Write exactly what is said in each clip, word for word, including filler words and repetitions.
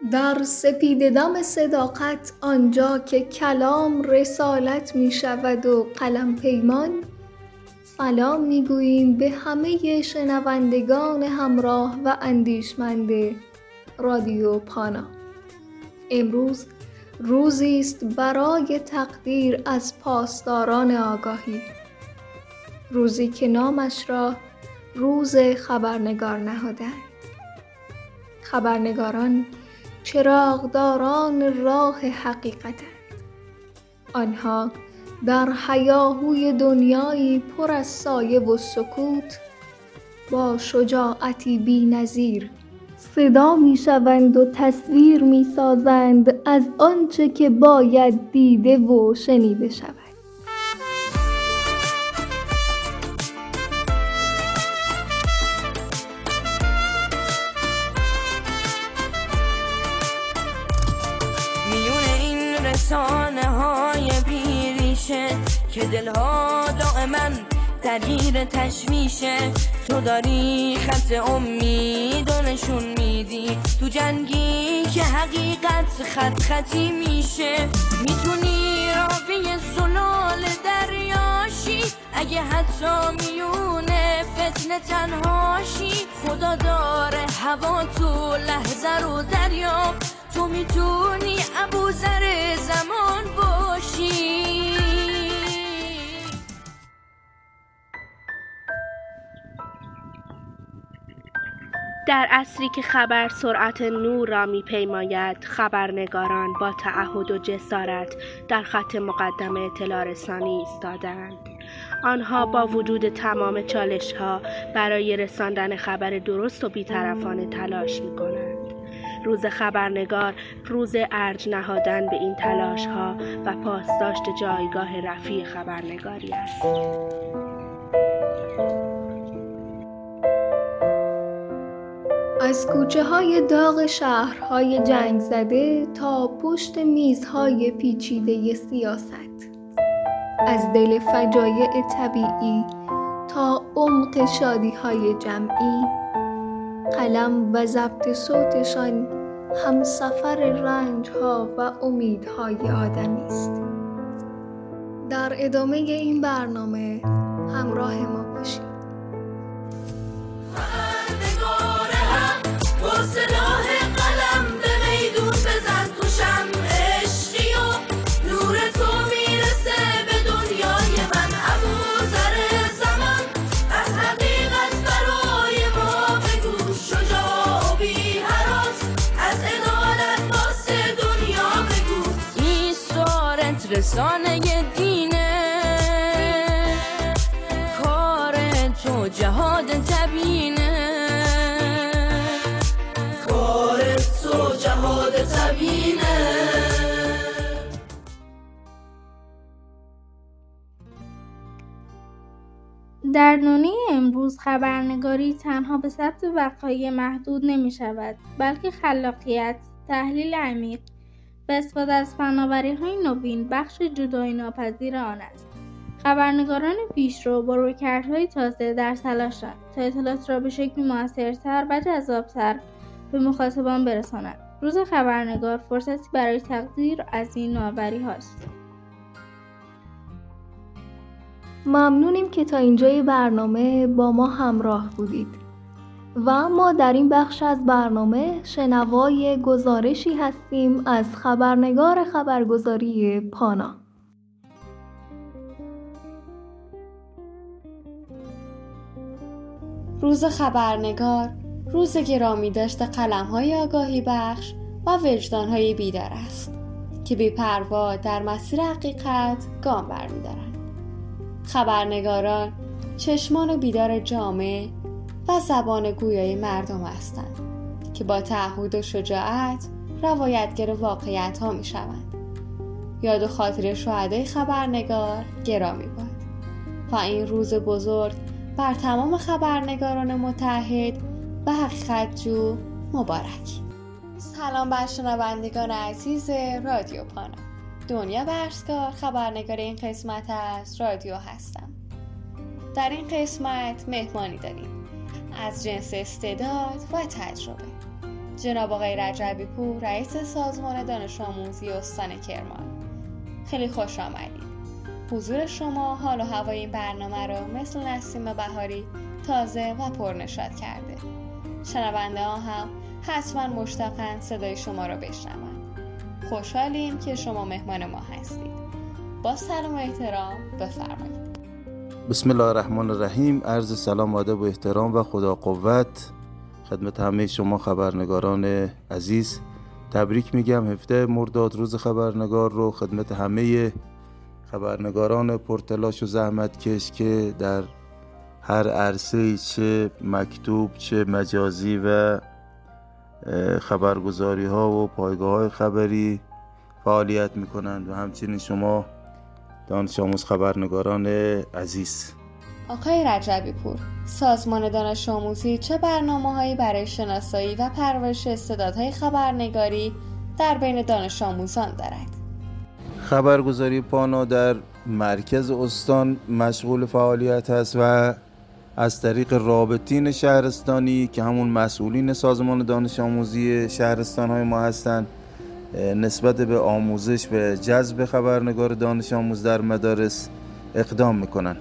در سپید دم صداقت آنجا که کلام رسالت می شود و قلم پیمان، سلام می گوییم به همه شنوندگان همراه و اندیشمند رادیو پانا. امروز روزی است برای تقدیر از پاسداران آگاهی، روزی که نامش را روز خبرنگار نهادند. خبرنگاران چراغداران راه حقیقتند. آنها در هیاهوی دنیایی پر از سایه و سکوت با شجاعتی بی‌نظیر صدا می‌شوند و تصویر می‌سازند از آنچه که باید دیده و شنیده شود. رسانه های بیریشه که دلها دائما درگیر تشویشه، تو داری خط امید و نشون میدی تو جنگی که حقیقت خط خطی میشه. میتونی راوی زلال دریاشی اگه حتی میونه فتنه تنهاشی. خدا داره هوا تو لحظه رو دریاب، تو میتونی ابوذر زمان باشی. در عصری که خبر سرعت نور را می‌پیماید، خبرنگاران با تعهد و جسارت در خط مقدم اطلاع رسانی ایستادند. آنها با وجود تمام چالش‌ها برای رساندن خبر درست و بی‌طرفانه تلاش می‌کنند. روز خبرنگار روز ارج نهادن به این تلاش‌ها و پاسداشت جایگاه رفیع خبرنگاری است. از کوچه های داغ شهرهای جنگ زده تا پشت میزهای پیچیده سیاست، از دل فجایع طبیعی تا عمق شادی های جمعی، قلم و ضبط صوتشان همسفر رنج ها و امیدهای آدمی است. در ادامه این برنامه همراه ما باشید. با سلاح قلم به میدون بزن تو شمع عشقی و نور تو میرسه به دنیای من. ابوذر زمان از حقیقت برای ما بگو، شجاع و بی هراس از عدالت واسه دنیا بگو. این سوارت رسانه دینه، کار تو جهاد تبیینه. در دنیای امروز خبرنگاری تنها به ثبت وقایع محدود نمی شود، بلکه خلاقیت، تحلیل عمیق و استفاده از فناوری‌های نوین بخش جدایی ناپذیر آن است. خبرنگاران پیشرو با رویکردهای تازه در تلاشند تا اطلاعات را به شکلی مؤثرتر و جذابتر به مخاطبان برسانند. روز خبرنگار فرصتی برای تقدیر از این نوآوری هاست. ممنونیم که تا اینجای برنامه با ما همراه بودید و ما در این بخش از برنامه شنوای گزارشی هستیم از خبرنگار خبرگزاری پانا. روز خبرنگار روز گرامی داشته قلم‌های آگاهی بخش و وجدان‌های بیدار است که بی‌پروا در مسیر حقیقت گام برمی‌دارند. خبرنگاران چشمان بیدار جامعه و زبان گویای مردم هستند که با تعهد و شجاعت روایتگر واقعیت‌ها می‌شوند. یاد و خاطر شهدای خبرنگار گرامی باد و این روز بزرگ بر تمام خبرنگاران متحد و حقیقت جو مبارک. سلام بر شنوندگان عزیز رادیو پانا. دنیا برسکار خبرنگار این قسمت از رادیو هستم. در این قسمت مهمانی داریم از جنس استعداد و تجربه. جناب آقای رجبی پور، رئیس سازمان دانش آموزی استان کرمان. خیلی خوش آمدید. حضور شما حال و هوای این برنامه رو مثل نسیم بهاری تازه و پرنشاط کرده. شنونده ها هم حتما مشتاقن صدای شما رو بشنون. خوشحالیم که شما مهمان ما هستید. با سلام و احترام بفرمایید. بسم الله الرحمن الرحیم. عرض سلام و ادب و احترام و خدا قوت خدمت همه شما خبرنگاران عزیز. تبریک میگم هفده مرداد روز خبرنگار رو خدمت همه خبرنگاران پرتلاش و زحمتکش که در هر عرصه‌ای چه مکتوب چه مجازی و خبرگزاری ها و پایگاه های خبری فعالیت میکنند و همچنین شما دانش آموز خبرنگاران عزیز. آقای رجبی پور، سازمان دانش آموزی چه برنامه‌هایی برای شناسایی و پرورش استعدادهای خبرنگاری در بین دانش آموزان دارد؟ خبرگزاری پانا در مرکز استان مشغول فعالیت است و از طریق رابطین شهرستانی که همون مسئولین سازمان دانش آموزی شهرستان‌های ما هستند نسبت به آموزش و جذب خبرنگار دانش آموز در مدارس اقدام میکنن.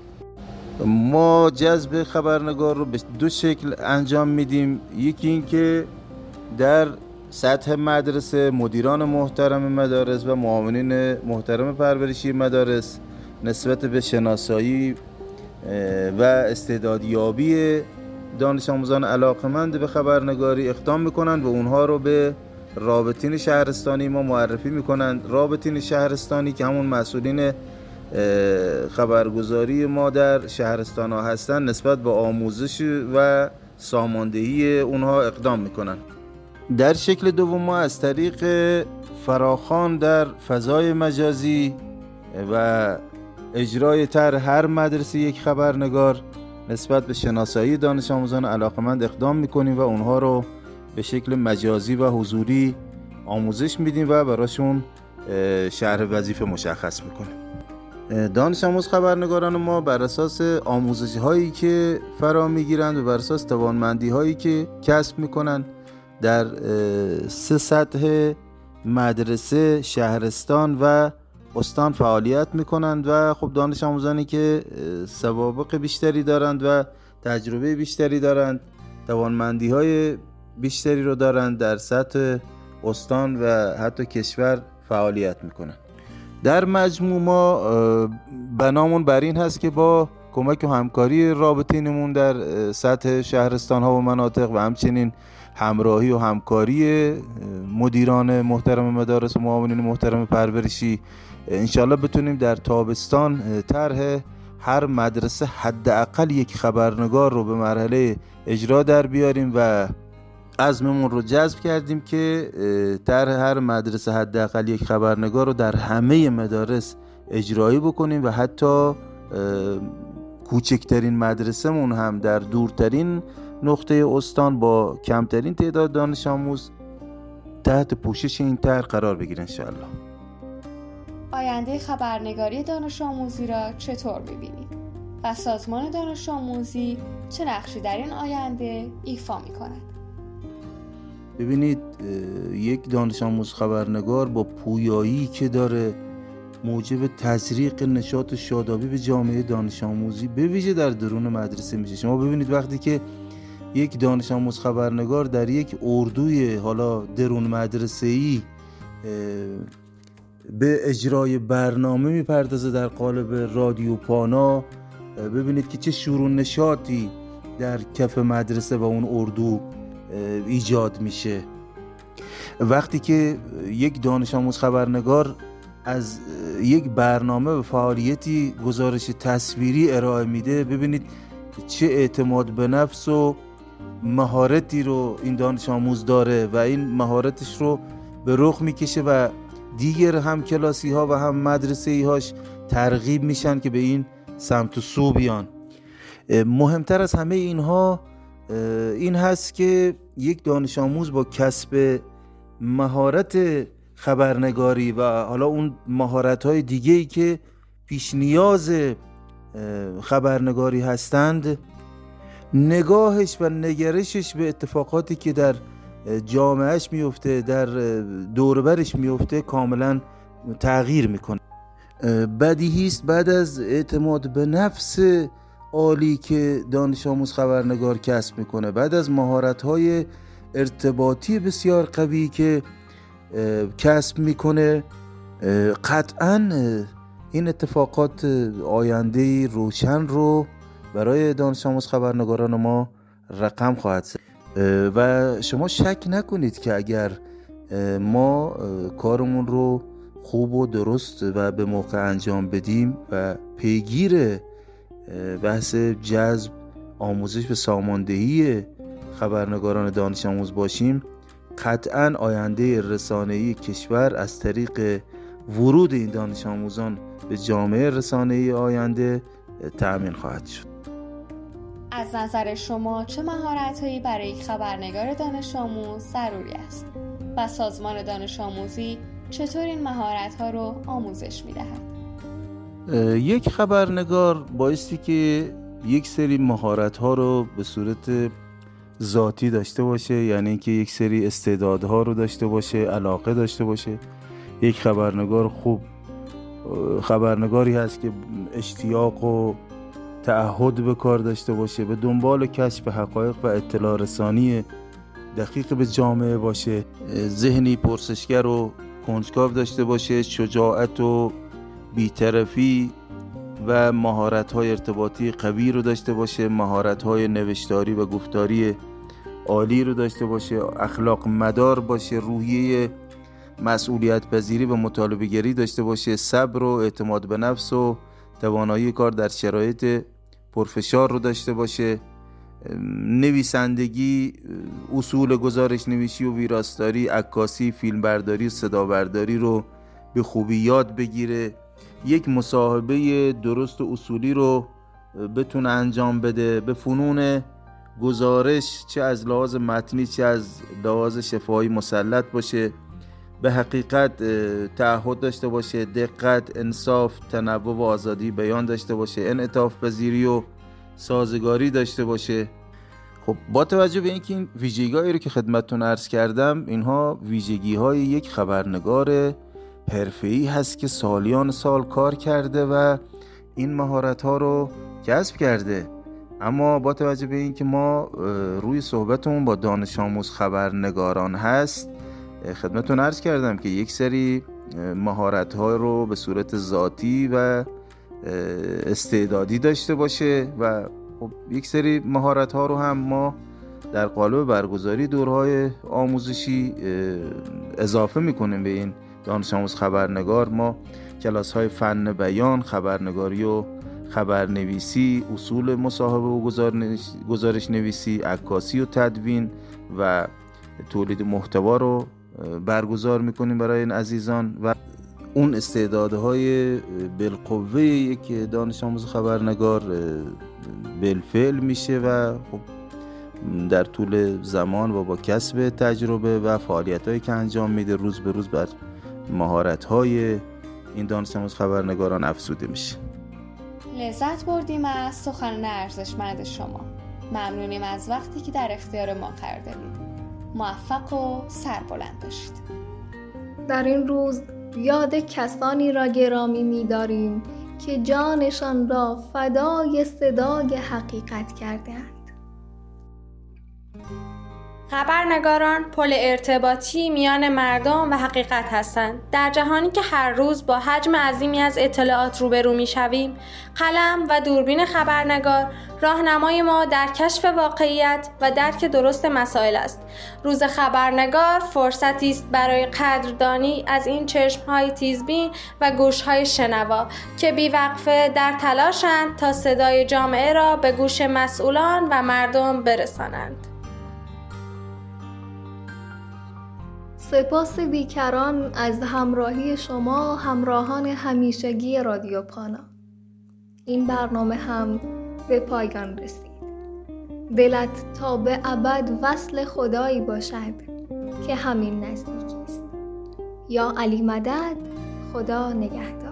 ما جذب خبرنگار رو به دو شکل انجام میدیم. یکی این که در سطح مدرسه مدیران محترم مدارس و معاونین محترم پرورشی مدارس نسبت به شناسایی و استعدادیابی دانش آموزان علاقمند به خبرنگاری اقدام میکنند و اونها رو به رابطین شهرستانی ما معرفی میکنند. رابطین شهرستانی که همون مسئولین خبرگزاری ما در شهرستان ها هستند نسبت به آموزش و ساماندهی اونها اقدام میکنند. در شکل دوم ما از طریق فراخوان در فضای مجازی و اجرای طرح هر مدرسه یک خبرنگار نسبت به شناسایی دانش آموزان علاقمند اقدام میکنیم و اونها رو به شکل مجازی و حضوری آموزش میدیم و براشون شرح وظیفه مشخص میکنیم. دانش آموز خبرنگاران ما بر اساس آموزش هایی که فرا میگیرند و بر اساس توانمندی هایی که کسب میکنند در سه سطح مدرسه، شهرستان و استان فعالیت میکنند و خب دانش آموزانی که سوابق بیشتری دارند و تجربه بیشتری دارند، توانمندی های بیشتری رو دارند در سطح استان و حتی کشور فعالیت میکنند. در مجموع ما بنامون بر این هست که با کمک و همکاری رابطینمون در سطح شهرستان ها و مناطق و همچنین همراهی و همکاری مدیران محترم مدارس و معاونین محترم پرورشی انشالله بتونیم در تابستان طرح هر مدرسه حداقل یک خبرنگار رو به مرحله اجرا در بیاریم و عزممون رو جذب کردیم که طرح هر مدرسه حداقل یک خبرنگار رو در همه مدارس اجرایی بکنیم و حتی کوچکترین مدرسه‌مون هم در دورترین نقطه استان با کمترین تعداد دانش آموز تحت پوشش این طرح قرار بگیره انشاءالله. آینده خبرنگاری دانش آموزی را چطور می‌بینید و سازمان دانش آموزی چه نقشی در این آینده ایفا می‌کند؟ ببینید، یک دانش آموز خبرنگار با پویایی که داره موجب تزریق نشاط شادابی به جامعه دانش آموزی به ویژه در درون مدرسه میشه. شما ببینید وقتی که یک دانش آموز خبرنگار در یک اردوی حالا درون مدرسه‌ای به اجرای برنامه میپردازه در قالب رادیو پانا، ببینید که چه شور و نشاطی در کف مدرسه و اون اردو ایجاد میشه. وقتی که یک دانش آموز خبرنگار از یک برنامه و فعالیتی گزارش تصویری ارائه میده، ببینید چه اعتماد به نفس و مهارتی رو این دانش آموز داره و این مهارتش رو به رخ میکشه و دیگر هم کلاسی ها و هم مدرسه هاش ترغیب میشن که به این سمت و سو بیان. مهمتر از همه اینها این هست که یک دانش آموز با کسب مهارت خبرنگاری و حالا اون مهارت‌های دیگه‌ای که پیش نیاز خبرنگاری هستند، نگاهش و نگرشش به اتفاقاتی که در جامعهش میفته، در دوربرش میفته، کاملا تغییر میکنه. بدیهی است بعد از اعتماد به نفس عالی که دانش آموز خبرنگار کسب میکنه، بعد از مهارت‌های ارتباطی بسیار قوی که کسب میکنه، قطعاً این اتفاقات آینده روشن رو برای دانش آموز خبرنگاران ما رقم خواهد زد. و شما شک نکنید که اگر ما کارمون رو خوب و درست و به موقع انجام بدیم و پیگیر بحث جذب، آموزش و ساماندهی خبرنگاران دانش آموز باشیم، قطعاً آینده رسانه‌ای کشور از طریق ورود این دانش آموزان به جامعه رسانه‌ای آینده تأمین خواهد شد. از نظر شما چه مهارت‌هایی برای یک خبرنگار دانش آموز ضروری است و سازمان دانش آموزی چطور این مهارت‌ها رو آموزش می‌دهد؟ یک خبرنگار بایستی که یک سری مهارت‌ها رو به صورت ذاتی داشته باشه، یعنی اینکه یک سری استعدادها رو داشته باشه، علاقه داشته باشه. یک خبرنگار خوب خبرنگاری هست که اشتیاق و تعهد به کار داشته باشه، به دنبال کشف حقایق و اطلاع رسانی دقیق به جامعه باشه، ذهنی پرسشگر و کنجکاو داشته باشه، شجاعت و بی‌طرفی و مهارت‌های ارتباطی قوی رو داشته باشه، مهارت‌های نوشتاری و گفتاری عالی رو داشته باشه، اخلاق مدار باشه، روحیه مسئولیت پذیری و مطالبه گری داشته باشه، صبر و اعتماد به نفس و توانایی کار در شرایط پرفشار رو داشته باشه، نویسندگی، اصول گزارش نویسی و ویراستاری، عکاسی، فیلمبرداری، صدابرداری رو به خوبی یاد بگیره، یک مصاحبه درست و اصولی رو بتونه انجام بده، به فنون گزارش چه از لحاظ متنی چه از لحاظ شفاهی مسلط باشه، به حقیقت تعهد داشته باشه، دقت، انصاف، تنوع و آزادی بیان داشته باشه، انعطاف پذیری و سازگاری داشته باشه. خب با توجه به اینکه این ویژگی‌هایی رو که خدمتتون عرض کردم، اینها ویژگی‌های یک خبرنگار حرفه‌ای هست که سالیان سال کار کرده و این مهارت‌ها رو کسب کرده. اما با توجه به اینکه ما روی صحبتمون با دانش آموز خبرنگاران هست، خدمتتون عرض کردم که یک سری مهارت‌ها رو به صورت ذاتی و استعدادی داشته باشه و خب یک سری مهارت‌ها رو هم ما در قالب برگزاری دورهای آموزشی اضافه می‌کنیم به این دانش آموز خبرنگار. ما کلاس‌های فن بیان، خبرنگاری و خبرنویسی، اصول مصاحبه و گزارش نویسی، عکاسی و تدوین و تولید محتوا رو برگزار میکنیم برای این عزیزان و اون استعدادهای بالقوه یک دانش آموز خبرنگار بالفعل میشه و خب در طول زمان و با کسب تجربه و فعالیت‌هایی که انجام میده روز به روز بر مهارت‌های این دانش آموز خبرنگاران افزوده میشه. لذت بردیم از سخنان ارزشمند شما. ممنونیم از وقتی که در اختیار ما قرار دادید. موفق و سربلند باشید. در این روز یاد کسانی را گرامی می‌داریم که جانشان را فدای صدای حقیقت کردند. خبرنگاران پل ارتباطی میان مردم و حقیقت هستند. در جهانی که هر روز با حجم عظیمی از اطلاعات روبرو میشویم، قلم و دوربین خبرنگار راهنمای ما در کشف واقعیت و درک درست مسائل است. روز خبرنگار فرصتی است برای قدردانی از این چشم‌های تیزبین و گوش‌های شنوا که بی‌وقفه در تلاشند تا صدای جامعه را به گوش مسئولان و مردم برسانند. سپاس بیکران از همراهی شما همراهان همیشگی رادیو پانا. این برنامه هم به پایان رسید. دلت تا به ابد وصل خدایی باشد که همین نزدیکی است. یا علی مدد، خدا نگهدار.